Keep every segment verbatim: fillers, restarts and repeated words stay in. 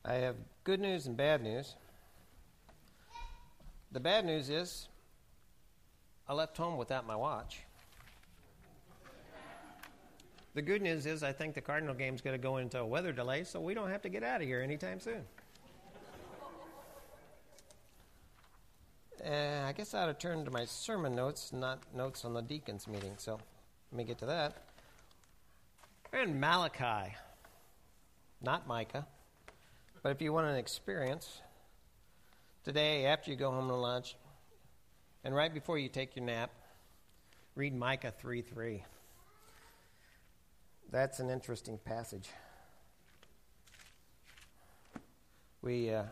I have good news and bad news. The bad news is I left home without my watch. The good news is I think the Cardinal game's going to go into a weather delay, so we don't have to get out of here anytime soon. Uh, I guess I ought to turn to my sermon notes, not notes on the deacons meeting, so let me get to that. We're in Malachi, not Micah. But if you want an experience, today after you go home to lunch, and right before you take your nap, read Micah three three. That's an interesting passage. We, uh,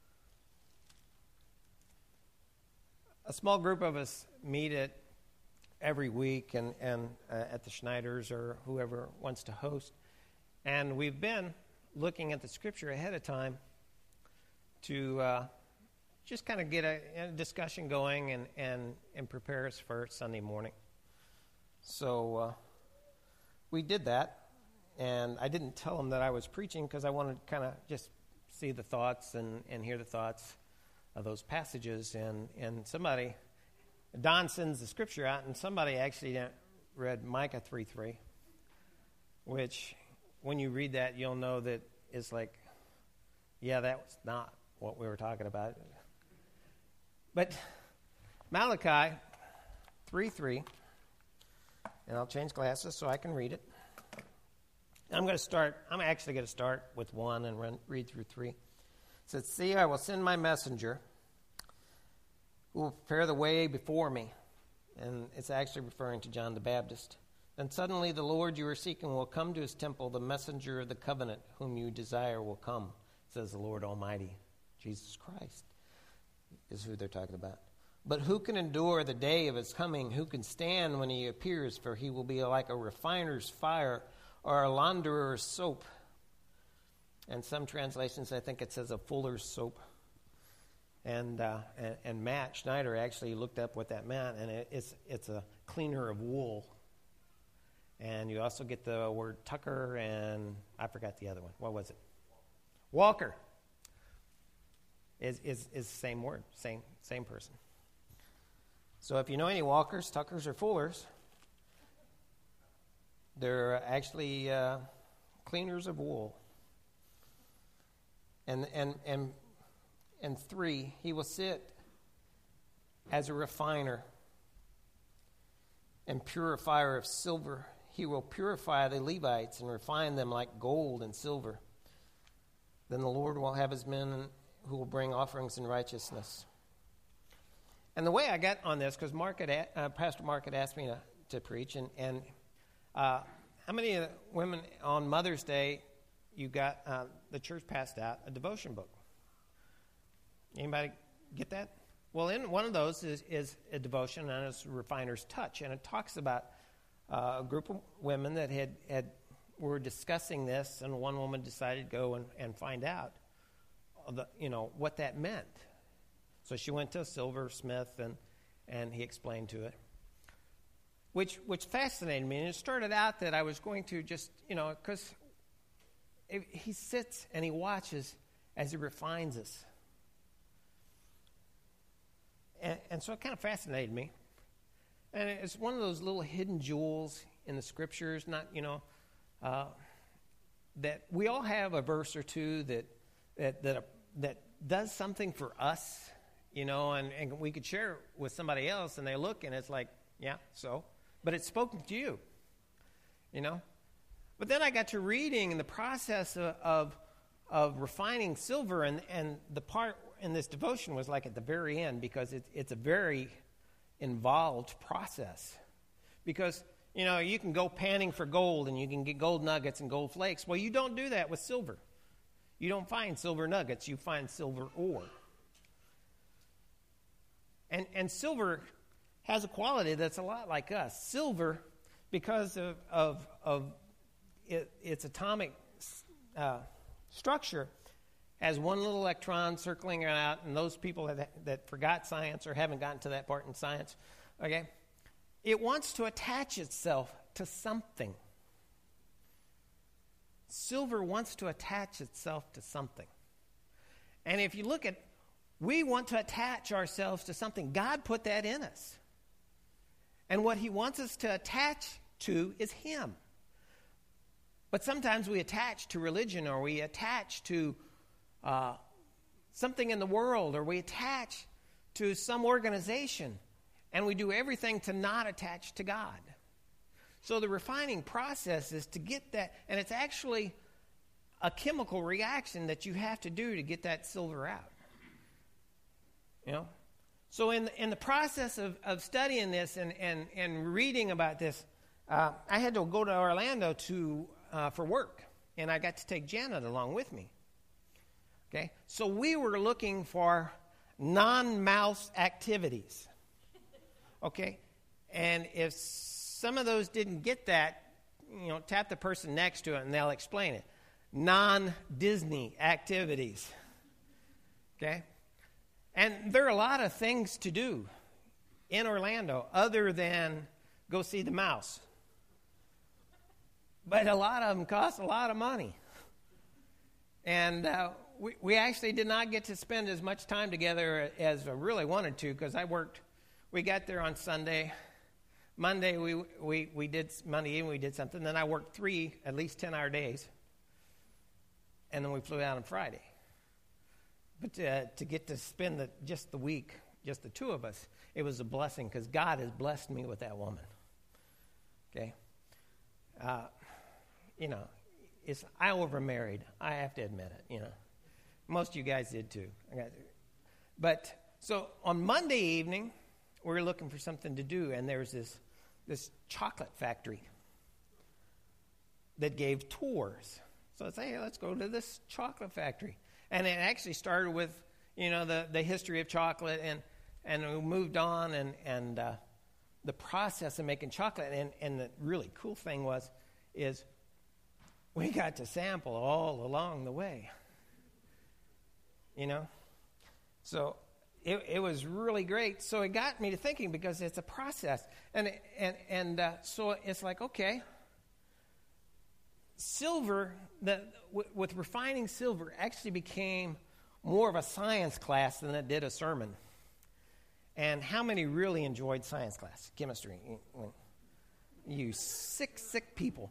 a small group of us meet it every week and, and uh, at the Schneiders or whoever wants to host. And we've been looking at the scripture ahead of time to uh, just kind of get a, a discussion going and, and, and prepare us for Sunday morning. So uh, we did that, and I didn't tell them that I was preaching because I wanted to kind of just see the thoughts and, and hear the thoughts of those passages. And, and somebody, Don sends the scripture out, and somebody actually read Micah three three, which when you read that, you'll know that it's like, yeah, that was not what we were talking about. But Malachi three three, and I'll change glasses so I can read it. I'm going to start, I'm actually going to start with one and run, read through three. It says, "See, I will send my messenger who will prepare the way before me." And it's actually referring to John the Baptist. "Then suddenly the Lord you are seeking will come to his temple. The messenger of the covenant whom you desire will come, says the Lord Almighty." Jesus Christ is who they're talking about. "But who can endure the day of his coming? Who can stand when he appears? For he will be like a refiner's fire or a launderer's soap." And some translations, I think it says a fuller's soap. And, uh, and and Matt Schneider actually looked up what that meant, and it, it's it's a cleaner of wool. And you also get the word tucker, and I forgot the other one. What was it? Walker. Is is is the same word, same same person. So if you know any walkers, tuckers, or fullers, they're actually uh, cleaners of wool. And and and and three, he will sit as a refiner and purifier of silver. He will purify the Levites and refine them like gold and silver. Then the Lord will have his men who will bring offerings in righteousness. And the way I got on this, because Mark had, uh, Pastor Mark had asked me to, to preach, and, and uh, how many of the women on Mother's Day you got, uh, the church passed out a devotion book? Anybody get that? Well, in one of those is, is a devotion, and it's Refiner's Touch, and it talks about uh, a group of women that had, had were discussing this, and one woman decided to go and, and find out, the, you know, what that meant. So she went to a silversmith, and and he explained to it, which which fascinated me. And it started out that I was going to just, you know, because he sits and he watches as he refines us. And, and so it kind of fascinated me. And it's one of those little hidden jewels in the scriptures, not, you know, uh, that we all have a verse or two that that that, that does something for us, you know, and, and we could share it with somebody else, and they look, and it's like, yeah, so. But it's spoken to you, you know. But then I got to reading in the process of of, of refining silver, and, and the part in this devotion was like at the very end, because it, it's a very involved process. Because, you know, you can go panning for gold, and you can get gold nuggets and gold flakes. Well, you don't do that with silver. You don't find silver nuggets, you find silver ore. And and silver has a quality that's a lot like us. Silver, because of of, of it, its atomic uh, structure, has one little electron circling out, and those people that, that forgot science or haven't gotten to that part in science, okay, it wants to attach itself to something. Silver wants to attach itself to something. And if you look at, we want to attach ourselves to something. God put that in us. And what he wants us to attach to is him. But sometimes we attach to religion, or we attach to uh, something in the world, or we attach to some organization, and we do everything to not attach to God. So the refining process is to get that, and it's actually a chemical reaction that you have to do to get that silver out. You know? So in the, in the process of, of studying this and, and, and reading about this, uh, I had to go to Orlando to uh, for work, and I got to take Janet along with me. Okay? So we were looking for non-mouse activities. Okay? And if some of those didn't get that, you know, tap the person next to it and they'll explain it. Non-Disney activities. Okay? And there are a lot of things to do in Orlando other than go see the mouse. But a lot of them cost a lot of money. And uh, we, we actually did not get to spend as much time together as I really wanted to, because I worked, we got there on Sunday. Monday, we, we, we did, Monday evening we did something. Then I worked three, at least ten-hour days. And then we flew out on Friday. But uh, to get to spend the, just the week, just the two of us, it was a blessing, because God has blessed me with that woman. Okay? Uh, you know, it's, I overmarried. I have to admit it, you know. Most of you guys did too. But, so on Monday evening, we were looking for something to do, and there was this, this chocolate factory that gave tours. So I said, hey, let's go to this chocolate factory. And it actually started with, you know, the, the history of chocolate, and, and we moved on, and, and uh, the process of making chocolate. And, and the really cool thing was, is we got to sample all along the way, you know. So it, it was really great. So it got me to thinking, because it's a process. And, and, and uh, so it's like, okay, silver, the, w- with refining silver, actually became more of a science class than it did a sermon. And how many really enjoyed science class, chemistry? You sick, sick people.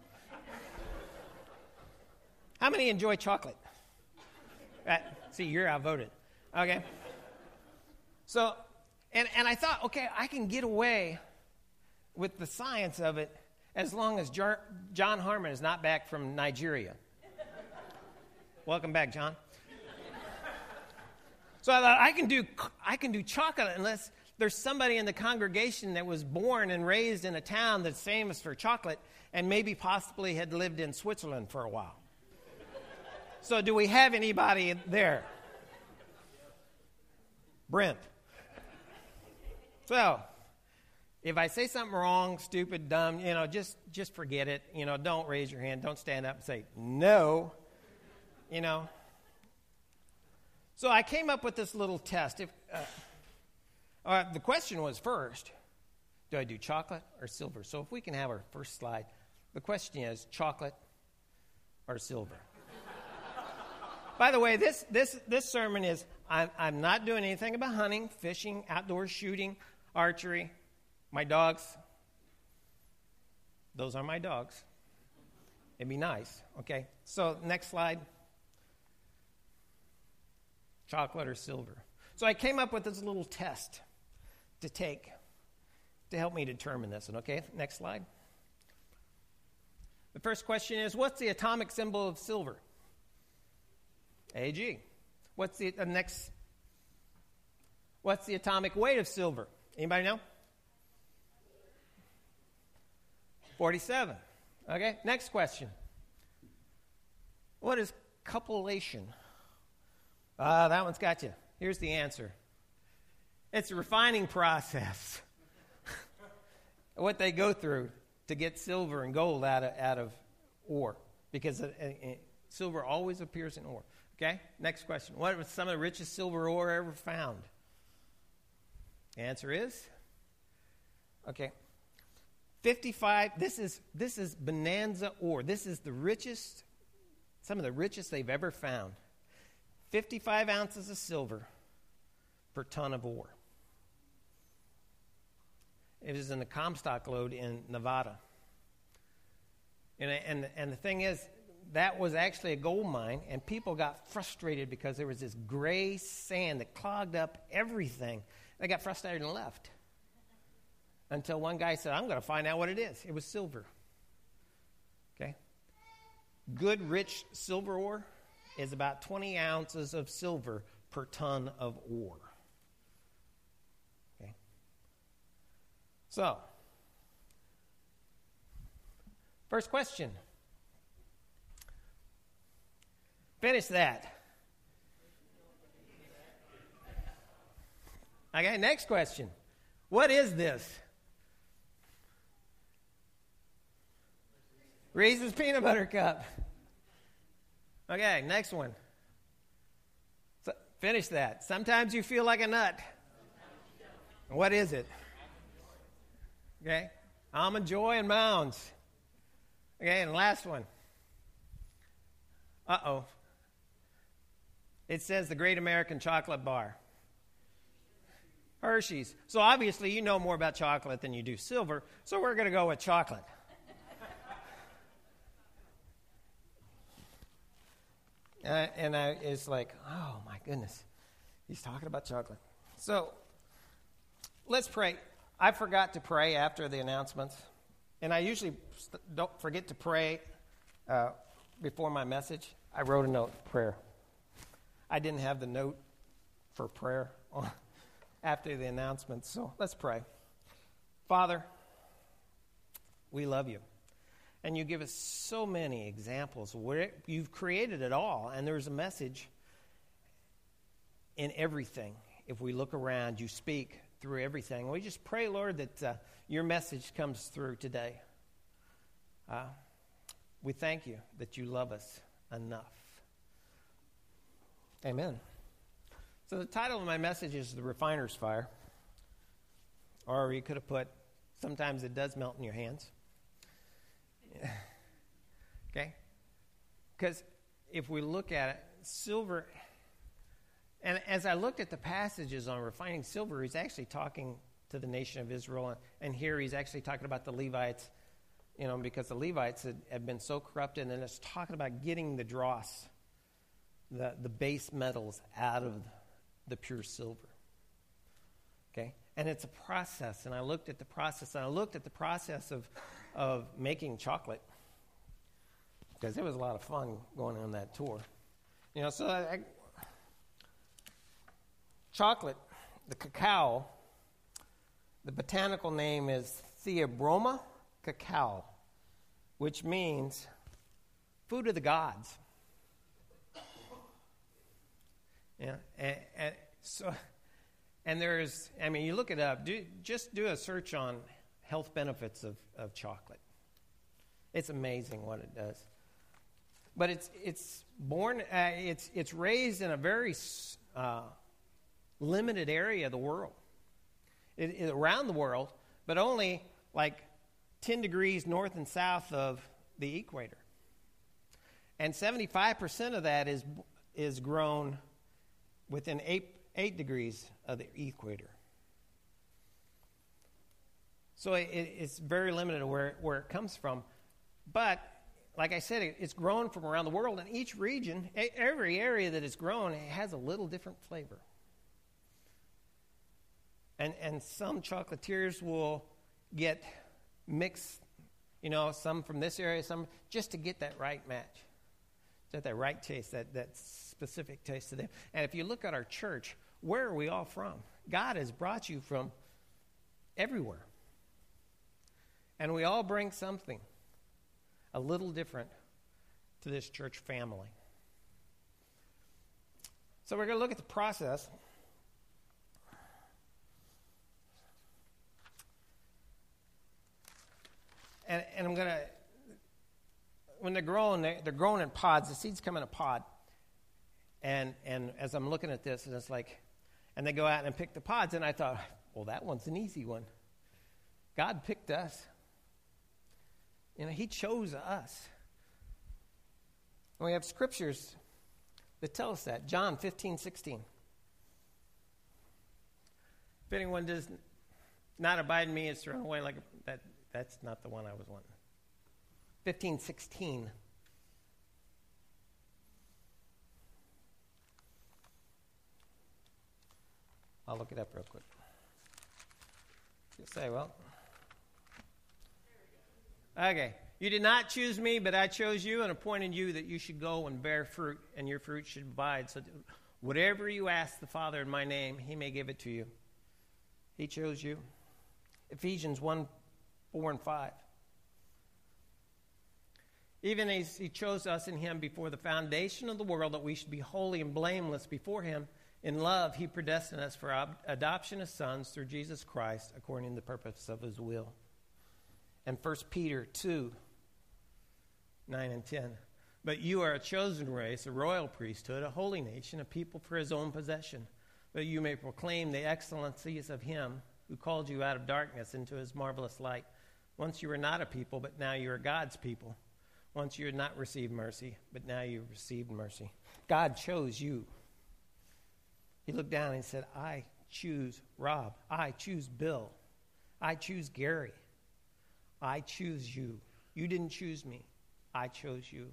How many enjoy chocolate? Uh, see, you're outvoted. Okay. So, and, and I thought, okay, I can get away with the science of it as long as Jar- John Harmon is not back from Nigeria. Welcome back, John. So I thought, I can do I can do chocolate unless there's somebody in the congregation that was born and raised in a town that's famous for chocolate and maybe possibly had lived in Switzerland for a while. So do we have anybody there? Brent. So, if I say something wrong, stupid, dumb, you know, just just forget it. You know, don't raise your hand. Don't stand up and say, no. You know. So I came up with this little test. If uh, uh, the question was first, do I do chocolate or silver? So if we can have our first slide. The question is, chocolate or silver? By the way, this this this sermon is, I'm, I'm not doing anything about hunting, fishing, outdoor shooting, archery. My dogs, those are my dogs. It'd be nice. Okay, so next slide. Chocolate or silver. So I came up with this little test to take to help me determine this. And okay, next slide. The first question is, what's the atomic symbol of silver? A G. What's the uh, next? What's the atomic weight of silver? Anybody know? forty-seven. Okay, next question. What is cupellation? Ah, uh, that one's got you. Here's the answer. It's a refining process. What they go through to get silver and gold out of, out of ore, because it, it, silver always appears in ore. Okay, next question. What was some of the richest silver ore ever found? The answer is, okay, fifty-five, this is this is bonanza ore. This is the richest, some of the richest they've ever found. fifty-five ounces of silver per ton of ore. It was in the Comstock lode in Nevada. And, and, and the thing is, that was actually a gold mine, and people got frustrated because there was this gray sand that clogged up everything. They got frustrated and left. Until one guy said, I'm going to find out what it is. It was silver. Okay? Good, rich silver ore is about twenty ounces of silver per ton of ore. Okay? So, first question. Finish that. Okay, next question. What is this? Reese's Peanut Butter Cup. Okay, next one. So, finish that. Sometimes you feel like a nut. What is it? Okay, Almond Joy and Mounds. Okay, and last one. Uh-oh. It says the Great American Chocolate Bar. Hershey's. So obviously you know more about chocolate than you do silver, so we're going to go with chocolate. uh, and I, it's like, oh my goodness, he's talking about chocolate. So let's pray. I forgot to pray after the announcements, and I usually don't forget to pray uh, before my message. I wrote a note, prayer. I didn't have the note for prayer on, after the announcements, so let's pray. Father, we love you, and you give us so many examples where it, you've created it all, and there's a message in everything. If we look around, you speak through everything. We just pray, Lord, that uh, your message comes through today. Uh, we thank you that you love us enough. Amen. So the title of my message is The Refiner's Fire. Or you could have put, sometimes it does melt in your hands. Okay? Because if we look at it, silver, and as I looked at the passages on refining silver, he's actually talking to the nation of Israel. And, and here he's actually talking about the Levites, you know, because the Levites had, had been so corrupted. And it's talking about getting the dross, the, the base metals out of the pure silver. Okay? And it's a process. And I looked at the process. And I looked at the process of, of making chocolate. Because it was a lot of fun going on that tour. You know, so I, I, chocolate, the cacao, the botanical name is Theobroma cacao, which means food of the gods. Yeah, and, and so, and there's, I mean, you look it up. Do just do a search on health benefits of, of chocolate. It's amazing what it does. But it's it's born, uh, it's it's raised in a very uh, limited area of the world, it, it, around the world, but only like ten degrees north and south of the equator. And seventy-five percent of that is is grown within eight, eight degrees of the equator. So it, it's very limited where, where it comes from. But, like I said, it, it's grown from around the world, and each region, every area that it's grown, it has a little different flavor. And, and some chocolatiers will get mixed, you know, some from this area, some, just to get that right match. That that right taste, that, that specific taste to them. And if you look at our church, where are we all from? God has brought you from everywhere. And we all bring something a little different to this church family. So we're going to look at the process. And, and I'm going to... When they're growing, they're growing in pods. The seeds come in a pod. And and as I'm looking at this, and it's like, and they go out and pick the pods, and I thought, well, that one's an easy one. God picked us. You know, he chose us. And we have scriptures that tell us that. John fifteen sixteen. If anyone does not abide in me, is thrown away like a, that. That's not the one I was wanting. fifteen sixteen. I'll look it up real quick. You say, well. Okay. You did not choose me, but I chose you and appointed you that you should go and bear fruit, and your fruit should abide. So whatever you ask the Father in my name, he may give it to you. He chose you. Ephesians one, four and five. Even as he chose us in him before the foundation of the world, that we should be holy and blameless before him. In love, he predestined us for ab- adoption as sons through Jesus Christ, according to the purpose of his will. And First Peter two, nine and ten. But you are a chosen race, a royal priesthood, a holy nation, a people for his own possession, that you may proclaim the excellencies of him who called you out of darkness into his marvelous light. Once you were not a people, but now you are God's people. Once you had not received mercy, but now you have received mercy. God chose you. He looked down and he said, I choose Rob. I choose Bill. I choose Gary. I choose you. You didn't choose me. I chose you.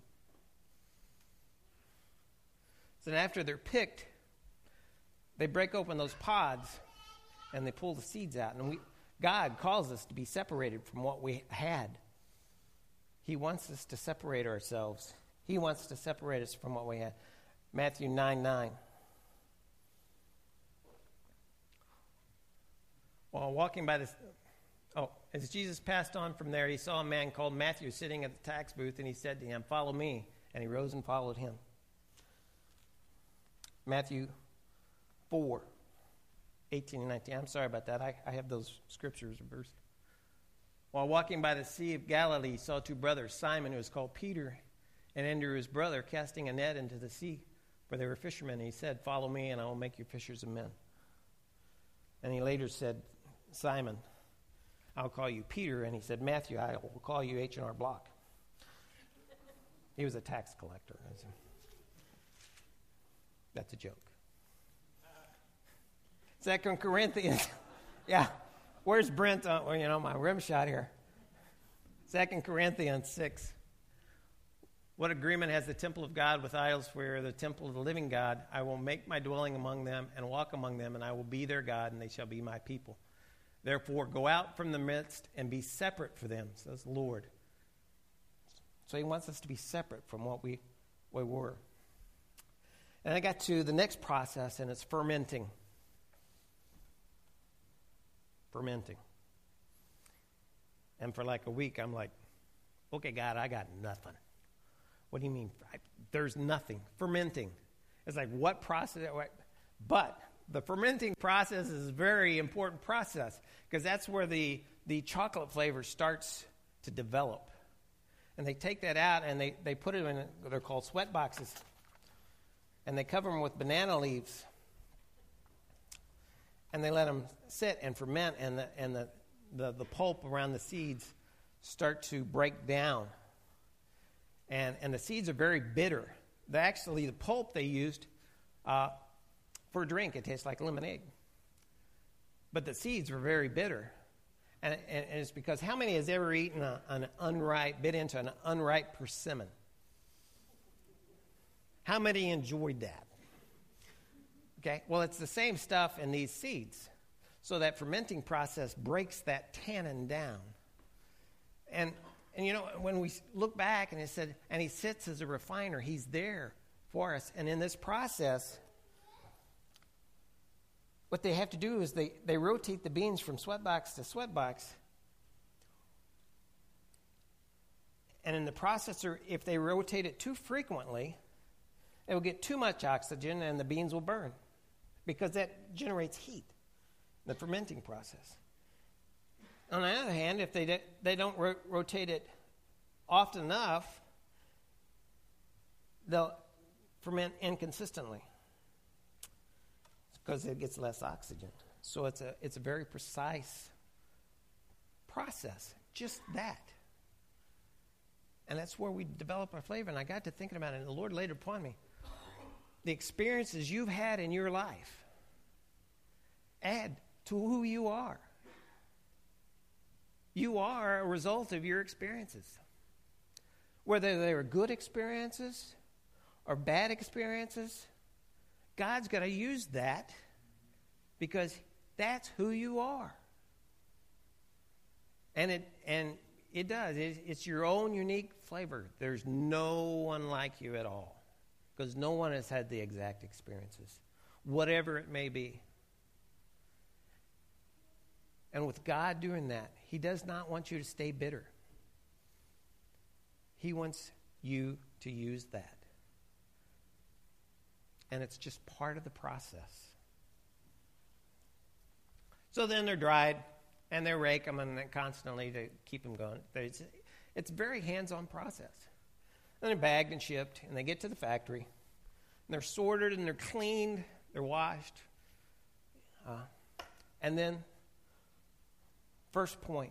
So then after they're picked, they break open those pods and they pull the seeds out. And we, God calls us to be separated from what we had. He wants us to separate ourselves. He wants to separate us from what we had. Matthew nine nine. While walking by this, oh, as Jesus passed on from there, he saw a man called Matthew sitting at the tax booth, and he said to him, follow me. And he rose and followed him. Matthew four, eighteen and nineteen. I'm sorry about that. I, I have those scriptures reversed. While walking by the Sea of Galilee, he saw two brothers, Simon, who was called Peter, and Andrew, his brother, casting a net into the sea, for they were fishermen. And he said, follow me, and I will make you fishers of men. And he later said, Simon, I'll call you Peter. And he said, Matthew, I will call you H and R Block. He was a tax collector. That's a joke. Second Corinthians. Yeah. Where's Brent? Uh, well, you know, my rim shot here. Second Corinthians six. What agreement has the temple of God with idols? For the temple of the living God, I will make my dwelling among them and walk among them, and I will be their God, and they shall be my people. Therefore, go out from the midst and be separate for them, says the Lord. So he wants us to be separate from what we, we were. And I got to the next process, and it's fermenting. Fermenting. And for like a week, I'm like, okay, God, I got nothing. What do you mean? I, there's nothing. Fermenting. It's like, what process? What? But the fermenting process is a very important process because that's where the, the chocolate flavor starts to develop. And they take that out and they, they put it in, they're called sweat boxes. And they cover them with banana leaves. And they let them sit and ferment, and the, and the, the, the pulp around the seeds start to break down. And, and the seeds are very bitter. They actually, the pulp they used uh, for a drink, it tastes like lemonade. But the seeds were very bitter. And, and, and it's because how many has ever eaten a, an unripe, bit into an unripe persimmon? How many enjoyed that? Okay, well, it's the same stuff in these seeds. So that fermenting process breaks that tannin down. And, and you know, when we look back and it said, and he sits as a refiner, he's there for us. And in this process, what they have to do is they, they rotate the beans from sweatbox to sweatbox. And in the processor, if they rotate it too frequently, it will get too much oxygen and the beans will burn because that generates heat, the fermenting process. On the other hand, if they, de- they don't ro- rotate it often enough, they'll ferment inconsistently because it gets less oxygen. So it's a, it's a very precise process, just that. And that's where we develop our flavor. And I got to thinking about it, and the Lord laid it upon me. the experiences you've had in your life add to who you are. You are a result of your experiences. Whether they were good experiences or bad experiences, God's going to use that because that's who you are. And it and it does. It, it's your own unique flavor. There's no one like you at all because no one has had the exact experiences, whatever it may be. And with God doing that, He does not want you to stay bitter. He wants you to use that. And it's just part of the process. So then they're dried, and they rake them and constantly to keep them going. It's, it's a very hands-on process. Then they're bagged and shipped, and they get to the factory. And they're sorted, and they're cleaned, they're washed. Uh, and then, first point.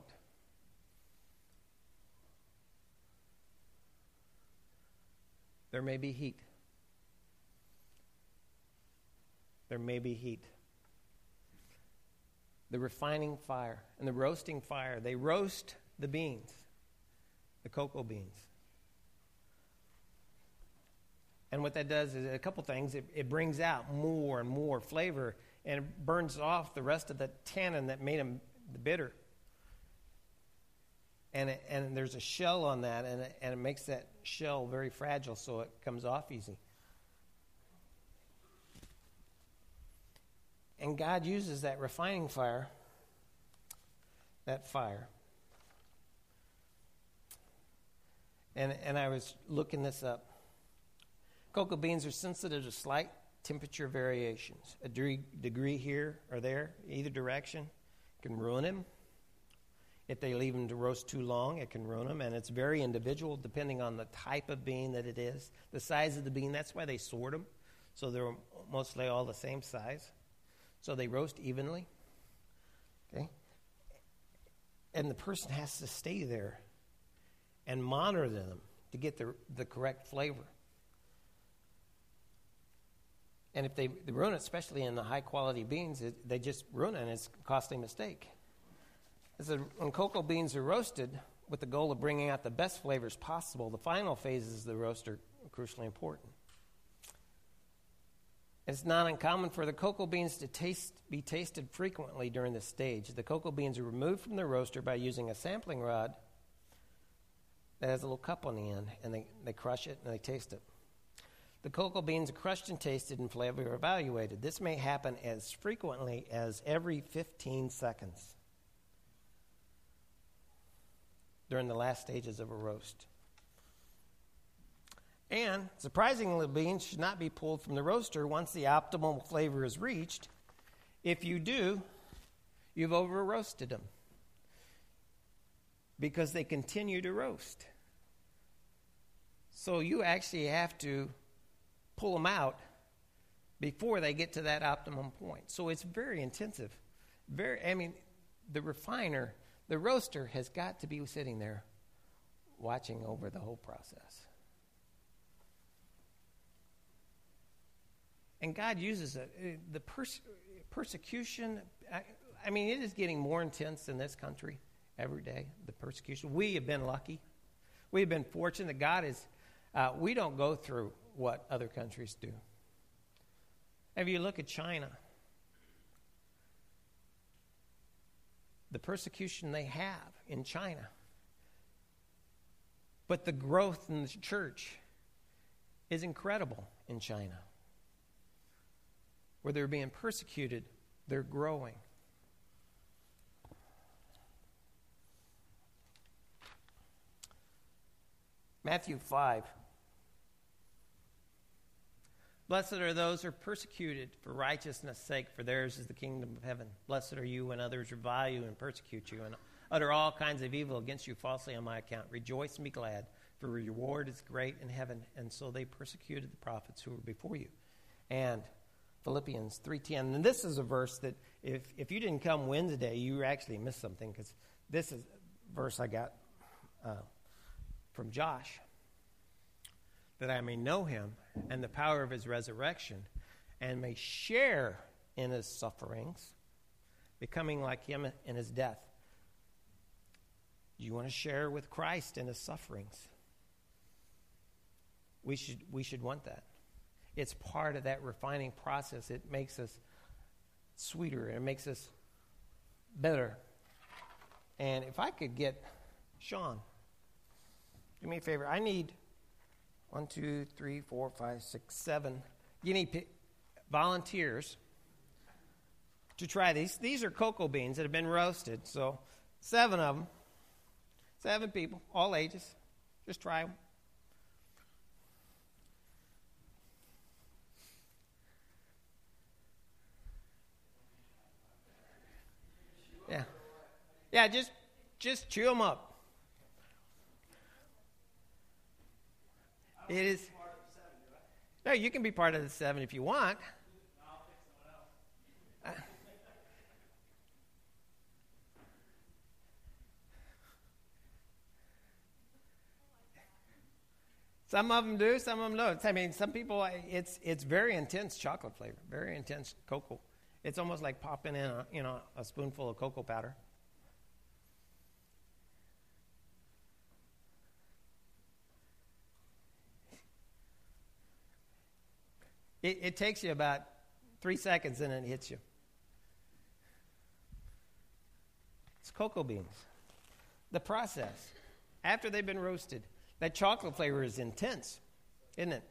There may be heat. There may be heat. The refining fire and the roasting fire, they roast the beans, the cocoa beans. And what that does is a couple things. It, it brings out more and more flavor, and it burns off the rest of the tannin that made them bitter. And it, and there's a shell on that, and it, and it makes that shell very fragile, so it comes off easy. And God uses that refining fire, that fire. And and I was looking this up. Cocoa beans are sensitive to slight temperature variations. A degree, degree here or there, either direction, can ruin them. If they leave them to roast too long, it can ruin them. And it's very individual depending on the type of bean that it is, the size of the bean. That's why they sort them, so they're mostly all the same size. So they roast evenly. Okay? And the person has to stay there and monitor them to get the, the correct flavor. And if they, they ruin it, especially in the high-quality beans, it, they just ruin it, and it's a costly mistake. So when cocoa beans are roasted with the goal of bringing out the best flavors possible, the final phases of the roast are crucially important. It's not uncommon for the cocoa beans to taste, be tasted frequently during this stage. The cocoa beans are removed from the roaster by using a sampling rod that has a little cup on the end, and they, they crush it and they taste it. The cocoa beans are crushed and tasted and flavor evaluated. This may happen as frequently as every fifteen seconds during the last stages of a roast. And, surprisingly, beans should not be pulled from the roaster once the optimal flavor is reached. If you do, you've over-roasted them because they continue to roast. So you actually have to pull them out before they get to that optimum point. So it's very intensive. Very, I mean, the refiner, the roaster has got to be sitting there watching over the whole process. And God uses it. The pers- persecution, I, I mean, it is getting more intense in this country every day, the persecution. We have been lucky. We have been fortunate that God is, uh, we don't go through what other countries do. If you look at China, the persecution they have in China, but the growth in the church is incredible in China. Where they're being persecuted, they're growing. Matthew five. Blessed are those who are persecuted for righteousness' sake, for theirs is the kingdom of heaven. Blessed are you when others revile you and persecute you and utter all kinds of evil against you falsely on my account. Rejoice and be glad, for your reward is great in heaven. And so they persecuted the prophets who were before you. And Philippians three ten. And this is a verse that if, if you didn't come Wednesday, you actually missed something, because this is a verse I got uh, from Josh. that I may know him and the power of his resurrection, and may share in his sufferings, becoming like him in his death. You want to share with Christ in his sufferings? We should, we should want that. It's part of that refining process. It makes us sweeter. It makes us better. And if I could get Sean, do me a favor. I need one, two, three, four, five, six, seven guinea pig volunteers to try these. These are cocoa beans that have been roasted. So seven of them, seven people, all ages. Just try them. Yeah. Yeah, just just chew them up. It is. No, you can be part of the seven if you want. Uh, some of them do, some of them don't. I mean, some people, it's it's very intense chocolate flavor, very intense cocoa. It's almost like popping in a, you know, a spoonful of cocoa powder. It, it takes you about three seconds and it hits you. It's cocoa beans. The process, after they've been roasted, that chocolate flavor is intense, isn't it?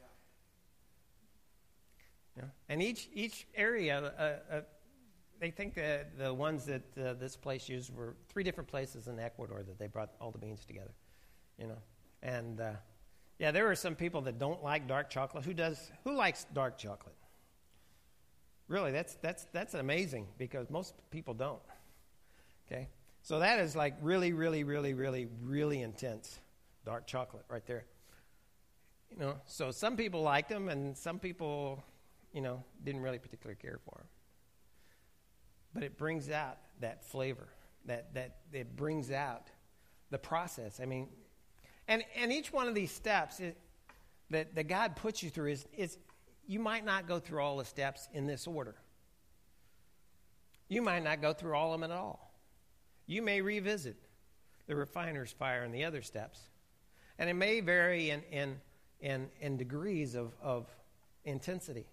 Yeah. And each each area, uh, uh, they think that the ones that uh, this place used were three different places in Ecuador that they brought all the beans together, you know. And uh, yeah, there are some people that don't like dark chocolate. Who does? Who likes dark chocolate? Really, that's that's that's amazing because most people don't. Okay, so that is like really, really, really, really, really intense dark chocolate right there. You know, so some people liked them, and some people, you know, didn't really particularly care for them. But it brings out that flavor. That that it brings out the process. I mean, and and each one of these steps is, that that God puts you through is is you might not go through all the steps in this order. You might not go through all of them at all. You may revisit the refiner's fire and the other steps, and it may vary in in in, in degrees of, of intensity.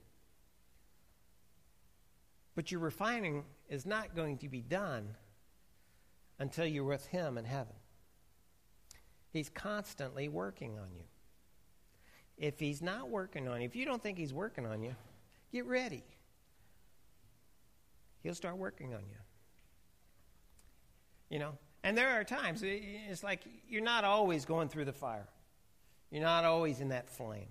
But your refining is not going to be done until you're with him in heaven. He's constantly working on you. If he's not working on you, if you don't think he's working on you, get ready. He'll start working on you. You know, and there are times, it's like you're not always going through the fire. You're not always in that flame.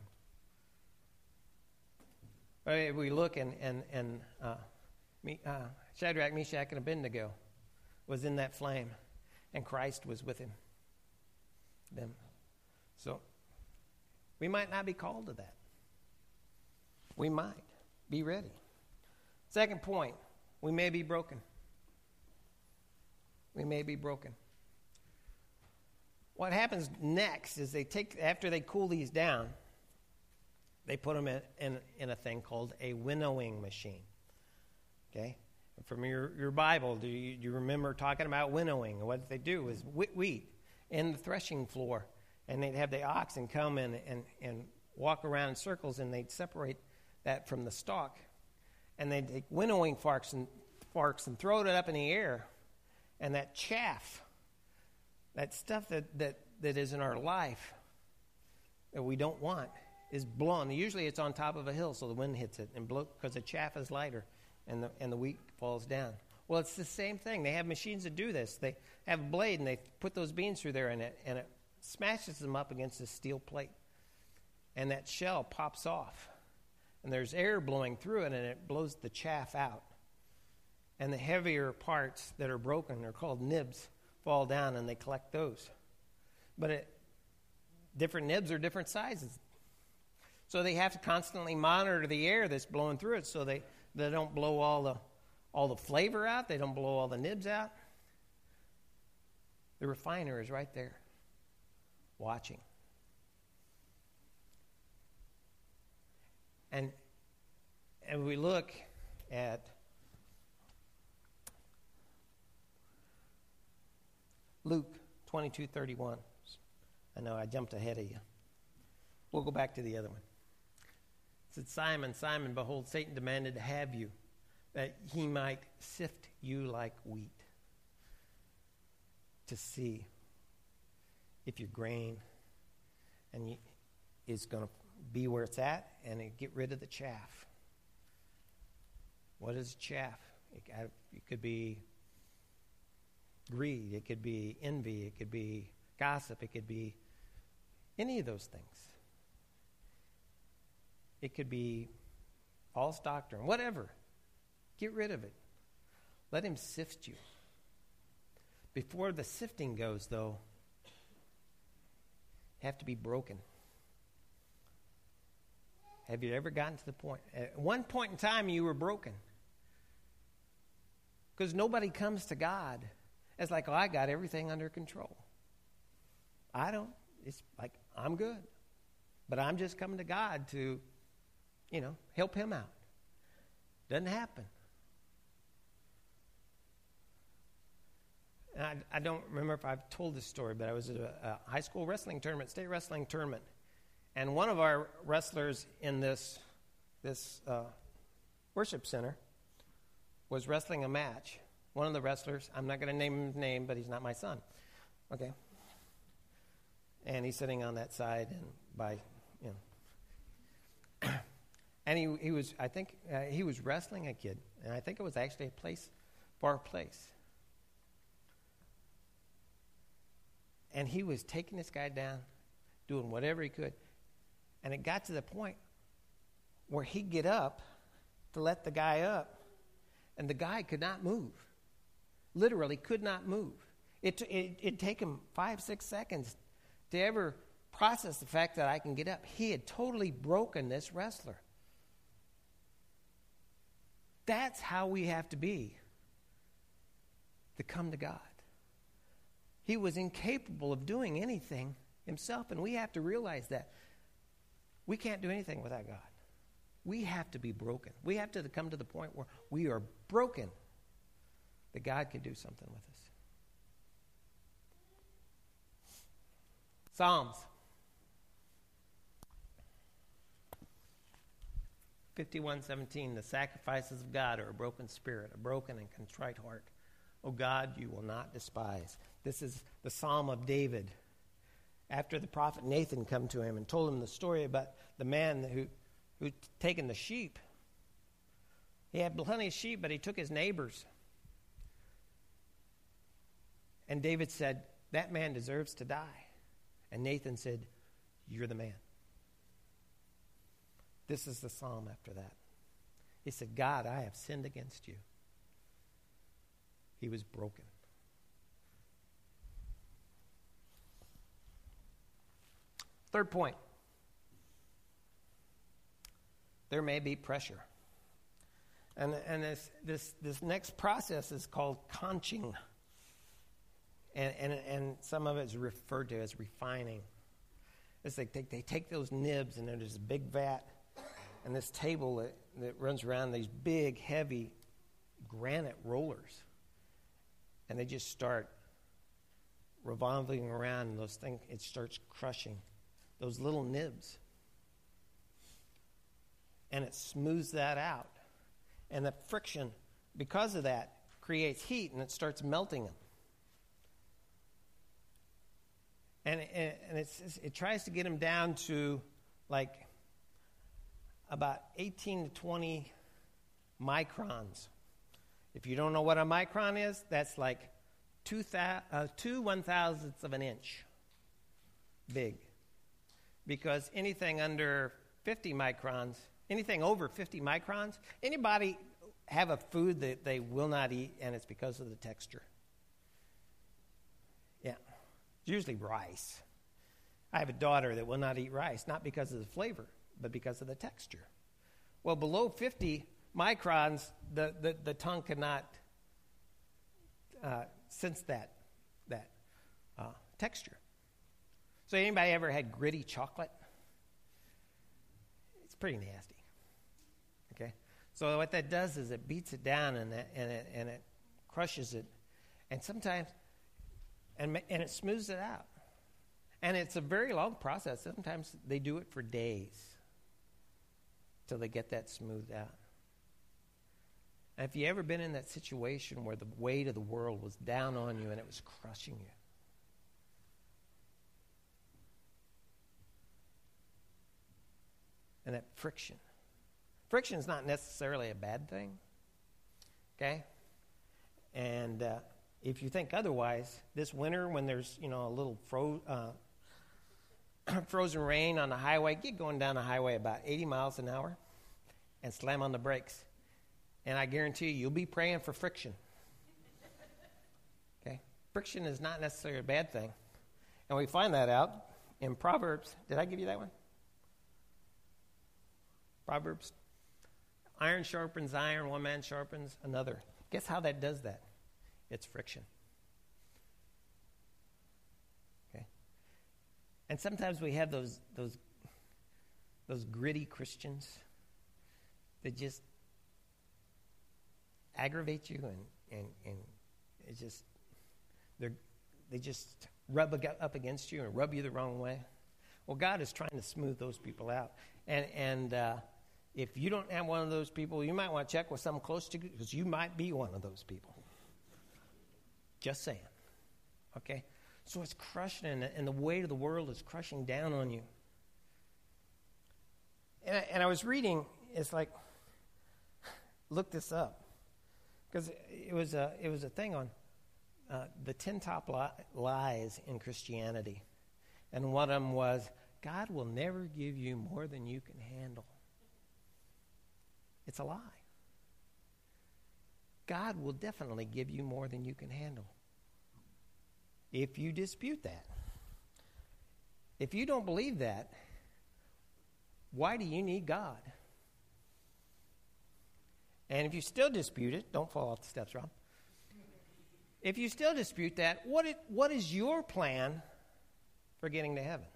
If we look and, and, and uh, me, uh, Shadrach, Meshach, and Abednego was in that flame, and Christ was with him. Them. So we might not be called to that. We might. Be ready. Second point, we may be broken. We may be broken. What happens next is they take, after they cool these down, they put them in, in, in a thing called a winnowing machine. Okay? From your, your Bible, do you, do you remember talking about winnowing? What they do is wheat, wheat in the threshing floor, and they'd have the oxen come in and, and walk around in circles, and they'd separate that from the stalk, and they'd take winnowing forks and, forks and throw it up in the air, and that chaff, that stuff that, that, that is in our life that we don't want, is blown. Usually it's on top of a hill, so the wind hits it, and blow, because the chaff is lighter, and the, and the wheat falls down. Well, it's the same thing. They have machines that do this. They have a blade, and they put those beans through there, and it, and it smashes them up against this steel plate. And that shell pops off, and there's air blowing through it, and it blows the chaff out. And the heavier parts that are broken are called nibs, fall down, and they collect those. But it, different nibs are different sizes. So they have to constantly monitor the air that's blowing through it so they, they don't blow all the all the flavor out. They don't blow all the nibs out. The refiner is right there watching. And and we look at Luke twenty-two thirty-one. I know I jumped ahead of you. We'll go back to the other one. It said, Simon, Simon, behold, Satan demanded to have you, that he might sift you like wheat, to see if your grain and you, is going to be where it's at, and it get rid of the chaff. What is chaff? It, it could be greed. It could be envy. It could be gossip. It could be any of those things. It could be false doctrine. Whatever. Get rid of it. Let him sift you. Before the sifting goes, though, you have to be broken. Have you ever gotten to the point? At one point in time, you were broken. Because nobody comes to God as like, oh, I got everything under control. I don't. It's like, I'm good. But I'm just coming to God to, you know, help him out. Doesn't happen. And I, I don't remember if I've told this story, but I was at a, a high school wrestling tournament, state wrestling tournament. And one of our wrestlers in this, this uh, worship center was wrestling a match. One of the wrestlers, I'm not going to name his name, but he's not my son. Okay. And he's sitting on that side and by, you know. And he he was, I think, uh, he was wrestling a kid. And I think it was actually a place, far place. And he was taking this guy down, doing whatever he could. And it got to the point where he'd get up to let the guy up, and the guy could not move. Literally could not move. It, it, it'd take him five, six seconds to ever process the fact that I can get up. He had totally broken this wrestler. That's how we have to be to come to God. He was incapable of doing anything himself, and we have to realize that. We can't do anything without God. We have to be broken. We have to come to the point where we are broken that God can do something with us. Psalms fifty-one seventeen, the sacrifices of God are a broken spirit, a broken and contrite heart. O God, you will not despise. This is the Psalm of David. After the prophet Nathan come to him and told him the story about the man who who'd taken the sheep. He had plenty of sheep, but he took his neighbors. And David said, that man deserves to die. And Nathan said, you're the man. This is the psalm after that. He said, God, I have sinned against you. He was broken. Third point. There may be pressure. And, and this, this, this next process is called conching. And, and, and some of it is referred to as refining. It's like they, they take those nibs, and there's this big vat and this table that, that runs around these big, heavy granite rollers. And they just start revolving around, and those things, it starts crushing those little nibs. And it smooths that out. And the friction, because of that, creates heat, and it starts melting them. And, and, and it's, it tries to get them down to like about eighteen to twenty microns. If you don't know what a micron is, that's like two, thou, uh, two one-thousandths of an inch big. Because anything under fifty microns, anything over fifty microns, anybody have a food that they will not eat, and it's because of the texture? Yeah. It's usually rice. I have a daughter that will not eat rice, not because of the flavor, but because of the texture. Well, below fifty microns, the, the, the tongue cannot uh, sense that, that uh, texture. So anybody ever had gritty chocolate? It's pretty nasty. So what that does is it beats it down and it, and it, and it crushes it. And sometimes, and, and it smooths it out. And it's a very long process. Sometimes they do it for days till they get that smoothed out. And if you ever been in that situation where the weight of the world was down on you and it was crushing you, and that friction. Friction is not necessarily a bad thing, okay? And uh, if you think otherwise, this winter when there's, you know, a little fro- uh, frozen rain on the highway, get going down the highway about eighty miles an hour and slam on the brakes. And I guarantee you, you'll be praying for friction. Okay? Friction is not necessarily a bad thing. And we find that out in Proverbs. Did I give you that one? Proverbs. Iron sharpens iron, one man sharpens another. Guess how that does that? It's friction. Okay? And sometimes we have those those those gritty Christians that just aggravate you and, and, and it just they they just rub up against you and rub you the wrong way. Well, God is trying to smooth those people out. And and uh, if you don't have one of those people, you might want to check with someone close to you because you might be one of those people. Just saying. Okay? So it's crushing, and, and the weight of the world is crushing down on you. And I, and I was reading, it's like, look this up. Because it was a, it was a thing on uh, the ten top li- lies in Christianity. And one of them was, God will never give you more than you can handle. It's a lie. God will definitely give you more than you can handle. If you dispute that. If you don't believe that, why do you need God? And if you still dispute it, don't fall off the steps, Rob. If you still dispute that, what it, what is your plan for getting to heaven?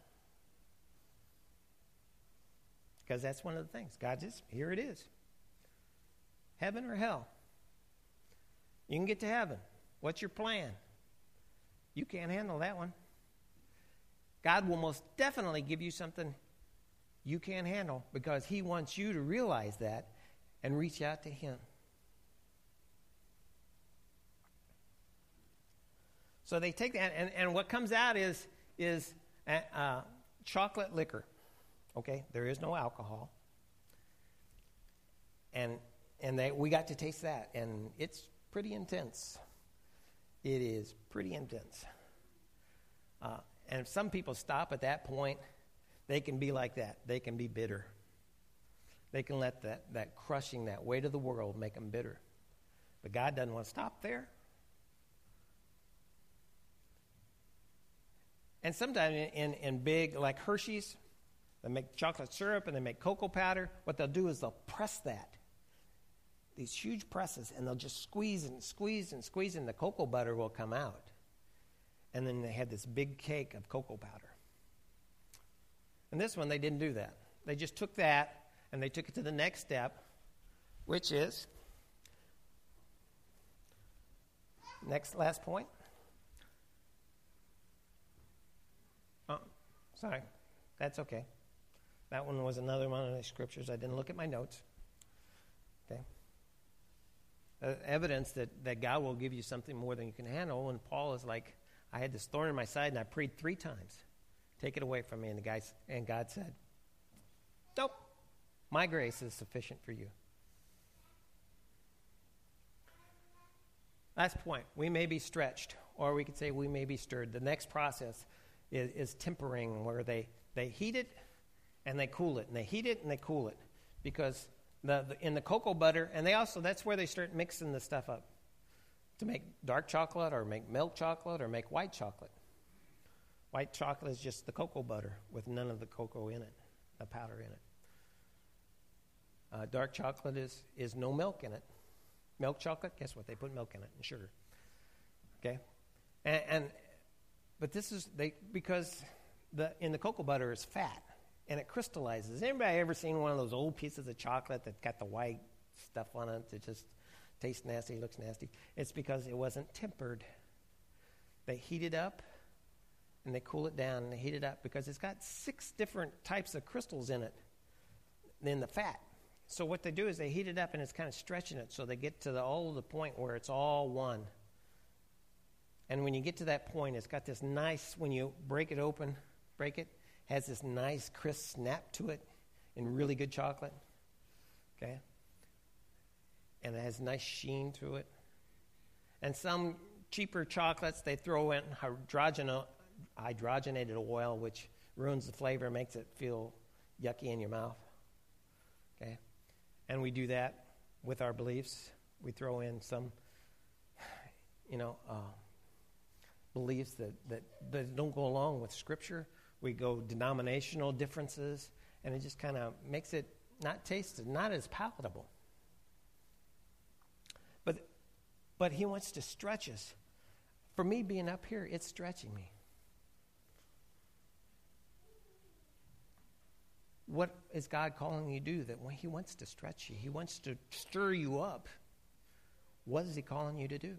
Because that's one of the things. God just, here it is. Heaven or hell? You can get to heaven. What's your plan? You can't handle that one. God will most definitely give you something you can't handle because he wants you to realize that and reach out to him. So they take that, and, and what comes out is, is uh, chocolate liquor. Okay, there is no alcohol. And and they, we got to taste that, and it's pretty intense. It is pretty intense. Uh, and if some people stop at that point, they can be like that. They can be bitter. They can let that, that crushing, that weight of the world make them bitter. But God doesn't want to stop there. And sometimes in, in, in big, like Hershey's, they make chocolate syrup and they make cocoa powder. What they'll do is they'll press that. These huge presses, and they'll just squeeze and squeeze and squeeze, and the cocoa butter will come out. And then they had this big cake of cocoa powder. And this one, they didn't do that. They just took that, and they took it to the next step, which is, next, last point. Oh, sorry. That's okay. That one was another one of the scriptures. I didn't look at my notes. Okay. Uh, evidence that, that God will give you something more than you can handle. And Paul is like, I had this thorn in my side, and I prayed three times. Take it away from me. And the guy, and God said, nope, my grace is sufficient for you. Last point. We may be stretched, or we could say we may be stirred. The next process is, is tempering, where they, they heat it and they cool it, and they heat it and they cool it. Because the, the in the cocoa butter, and they also, that's where they start mixing the stuff up to make dark chocolate or make milk chocolate or make white chocolate. White chocolate is just the cocoa butter with none of the cocoa in it, the powder in it. Uh, dark chocolate is, is no milk in it. Milk chocolate, guess what? They put milk in it and sugar. Okay? And, and but this is, they because the in the cocoa butter is fat and it crystallizes. Anybody ever seen one of those old pieces of chocolate that got the white stuff on it that just tastes nasty, looks nasty. It's because it wasn't tempered. They heat it up, and they cool it down, and they heat it up because it's got six different types of crystals in it in the fat. So what they do is they heat it up, and it's kind of stretching it so they get to the, all the point where it's all one. And when you get to that point, it's got this nice, when you break it open, break it, has this nice crisp snap to it in really good chocolate. Okay? And it has a nice sheen to it. And some cheaper chocolates, they throw in hydrogen, hydrogenated oil, which ruins the flavor, makes it feel yucky in your mouth. Okay? And we do that with our beliefs. We throw in some, you know, uh, beliefs that, that, that don't go along with Scripture. We go denominational differences, and it just kind of makes it not tasted, not as palatable. But, but he wants to stretch us. For me being up here, it's stretching me. What is God calling you to do? That when he wants to stretch you, he wants to stir you up. What is he calling you to do?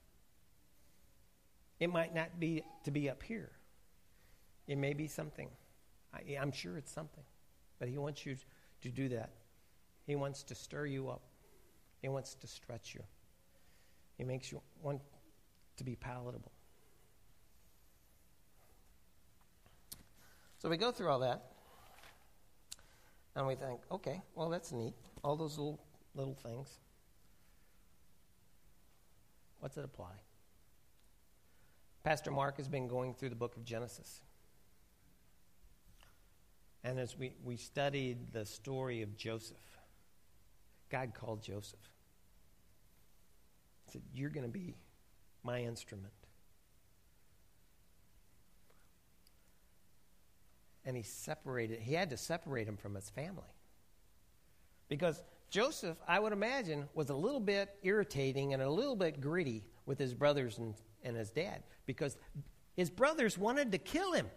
It might not be to be up here. It may be something. I, I'm sure it's something. But he wants you to do that. He wants to stir you up. He wants to stretch you. He makes you want to be palatable. So we go through all that. And we think, okay, well, that's neat. All those little little things. What's it apply? Pastor Mark has been going through the book of Genesis. And as we, we studied the story of Joseph, God called Joseph. He said, you're going to be my instrument. And he separated, he had to separate him from his family. Because Joseph, I would imagine, was a little bit irritating and a little bit gritty with his brothers and, and his dad. Because his brothers wanted to kill him.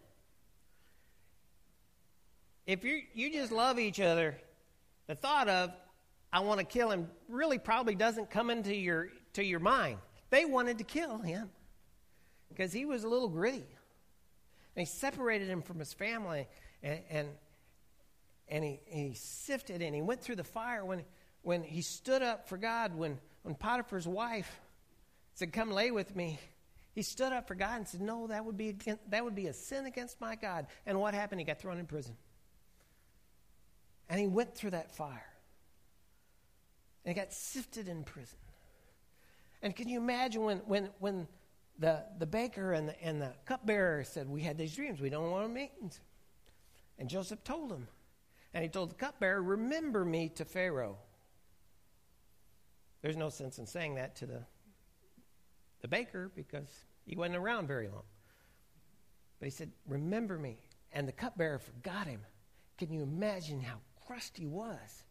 If you you just love each other, the thought of, I want to kill him, really probably doesn't come into your to your mind. They wanted to kill him because he was a little gritty. And he separated him from his family, and and, and he, he sifted and he went through the fire. When when he stood up for God, when, when Potiphar's wife said, come lay with me, he stood up for God and said, no, that would be that would be a sin against my God. And what happened? He got thrown in prison. And he went through that fire. And he got sifted in prison. And can you imagine when when when the, the baker and the, and the cupbearer said, we had these dreams, we don't want to meet. And Joseph told him. And he told the cupbearer, remember me to Pharaoh. There's no sense in saying that to the, the baker because he wasn't around very long. But he said, remember me. And the cupbearer forgot him. Can you imagine how crushed he was?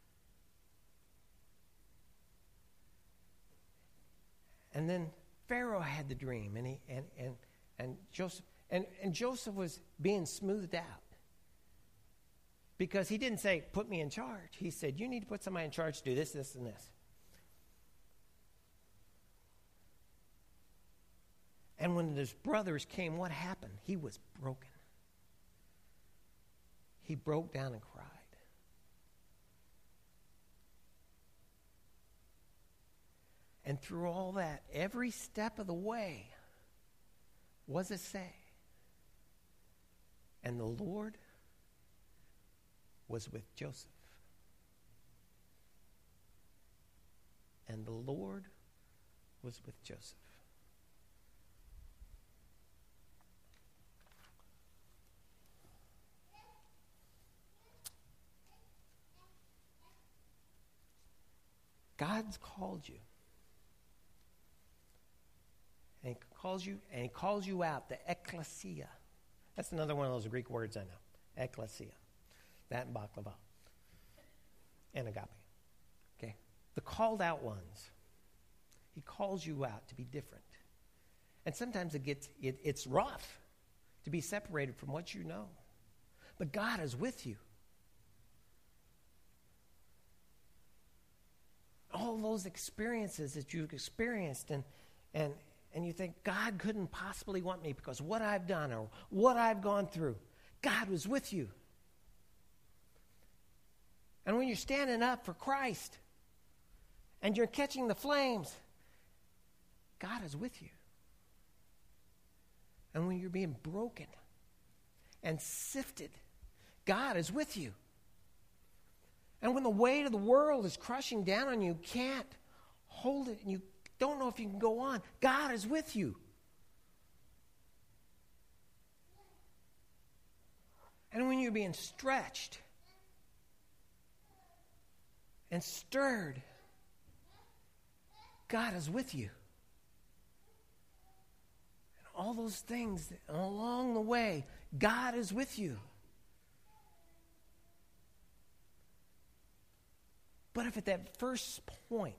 And then Pharaoh had the dream, and he and and, and Joseph and, and Joseph was being smoothed out. Because he didn't say, put me in charge. He said, you need to put somebody in charge to do this, this, and this. And when his brothers came, what happened? He was broken. He broke down and cried. And through all that, every step of the way was a say. And the Lord was with Joseph. And the Lord was with Joseph. God's called you. And he calls you, and he calls you out, the ekklesia. That's another one of those Greek words I know. Ekklesia. That and baklava. And agape. Okay? The called out ones. He calls you out to be different. And sometimes it gets it, it's rough to be separated from what you know. But God is with you. all those experiences that you've experienced, and and and you think God couldn't possibly want me because what I've done or what I've gone through. God was with you. And when you're standing up for Christ and you're catching the flames, God is with you. And when you're being broken and sifted, God is with you. And when the weight of the world is crushing down on you, you can't hold it and you don't know if you can go on, God is with you. And when you're being stretched and stirred, God is with you. And all those things along the way, God is with you. But if at that first point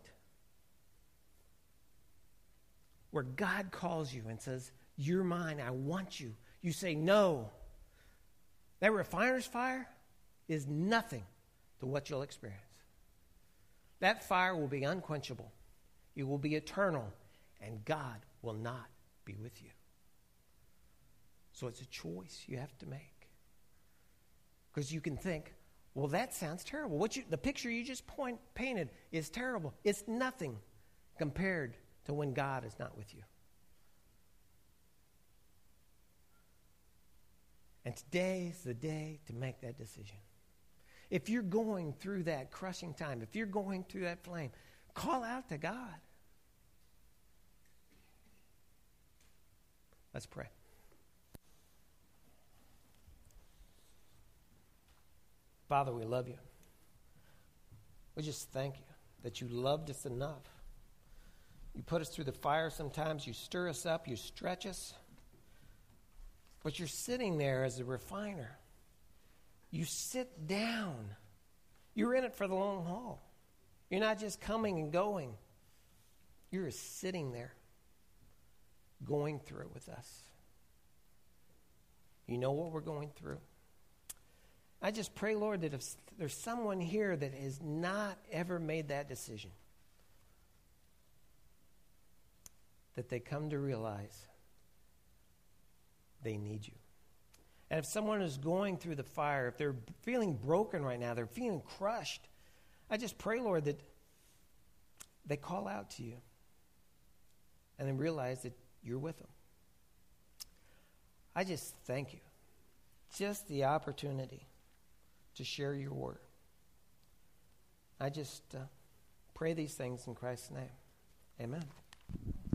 where God calls you and says, you're mine, I want you, you say no, that refiner's fire is nothing to what you'll experience. That fire will be unquenchable. It will be eternal, and God will not be with you. So it's a choice you have to make. Because you can think, well, that sounds terrible. What you, the picture you just point, painted is terrible. It's nothing compared to when God is not with you. And today is the day to make that decision. If you're going through that crushing time, if you're going through that flame, call out to God. Let's pray. Father, we love you. We just thank you that you loved us enough. You put us through the fire sometimes. You stir us up. You stretch us. But you're sitting there as a refiner. You sit down. You're in it for the long haul. You're not just coming and going. You're sitting there, going through it with us. You know what we're going through. I just pray, Lord, that if there's someone here that has not ever made that decision, that they come to realize they need you. And if someone is going through the fire, if they're feeling broken right now, they're feeling crushed, I just pray, Lord, that they call out to you and then realize that you're with them. I just thank you. Just the opportunity to share your word. I just uh, pray these things in Christ's name. Amen.